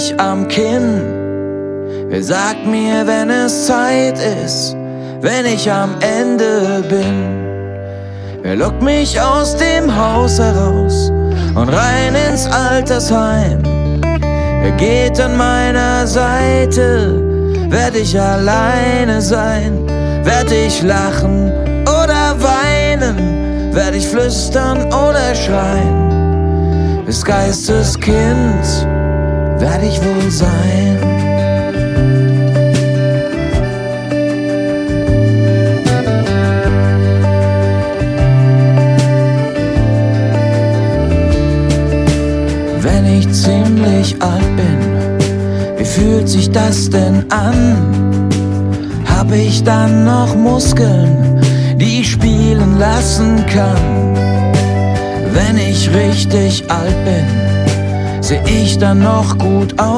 mich am Kinn. Wer sagt mir, wenn es Zeit ist, wenn ich am Ende bin? Wer lockt mich aus dem Haus heraus und rein ins Altersheim? Wer geht an meiner Seite? Werd ich alleine sein? Werd ich lachen oder weinen? Werd ich flüstern oder schreien? Des Geistes Kind werd ich wohl sein. Wenn ich ziemlich alt bin, wie fühlt sich das denn an? Hab ich dann noch Muskeln, die ich spielen lassen kann? Wenn ich richtig alt bin, seh ich dann noch gut aus?